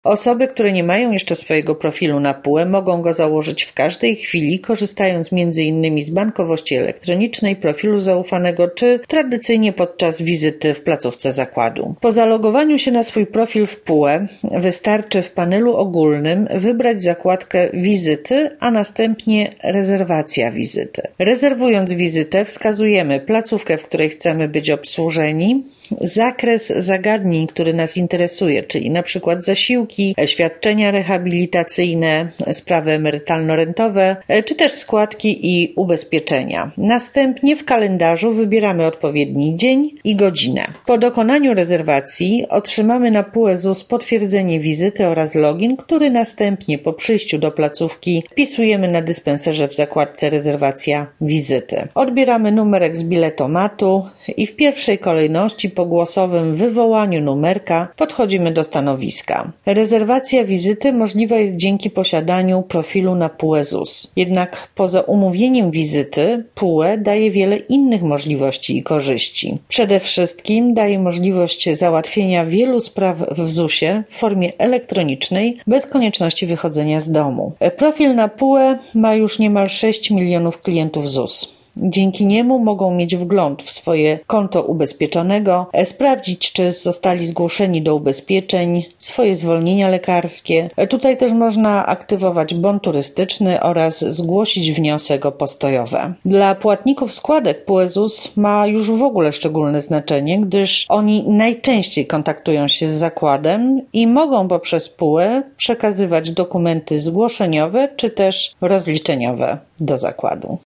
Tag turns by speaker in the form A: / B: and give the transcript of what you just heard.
A: Osoby, które nie mają jeszcze swojego profilu na PUE, mogą go założyć w każdej chwili, korzystając m.in. z bankowości elektronicznej, profilu zaufanego czy tradycyjnie podczas wizyty w placówce zakładu. Po zalogowaniu się na swój profil w PUE wystarczy w panelu ogólnym wybrać zakładkę wizyty, a następnie rezerwacja wizyty. Rezerwując wizytę wskazujemy placówkę, w której chcemy być obsłużeni, zakres zagadnień, który nas interesuje, czyli na przykład zasiłki, świadczenia rehabilitacyjne, sprawy emerytalno-rentowe, czy też składki i ubezpieczenia. Następnie w kalendarzu wybieramy odpowiedni dzień i godzinę. Po dokonaniu rezerwacji otrzymamy na PUE ZUS potwierdzenie wizyty oraz login, który następnie po przyjściu do placówki wpisujemy na dyspenserze w zakładce rezerwacja wizyty. Odbieramy numerek z biletomatu i w pierwszej kolejności po głosowym wywołaniu numerka podchodzimy do stanowiska. Rezerwacja wizyty możliwa jest dzięki posiadaniu profilu na PUE ZUS. Jednak poza umówieniem wizyty PUE daje wiele innych możliwości i korzyści. Przede wszystkim daje możliwość załatwienia wielu spraw w ZUS-ie w formie elektronicznej bez konieczności wychodzenia z domu. Profil na PUE ma już niemal 6 milionów klientów ZUS. Dzięki niemu mogą mieć wgląd w swoje konto ubezpieczonego, sprawdzić, czy zostali zgłoszeni do ubezpieczeń, swoje zwolnienia lekarskie. Tutaj też można aktywować bon turystyczny oraz zgłosić wniosek o postojowe. Dla płatników składek PUE ZUS ma już w ogóle szczególne znaczenie, gdyż oni najczęściej kontaktują się z zakładem i mogą poprzez PUE przekazywać dokumenty zgłoszeniowe czy też rozliczeniowe do zakładu.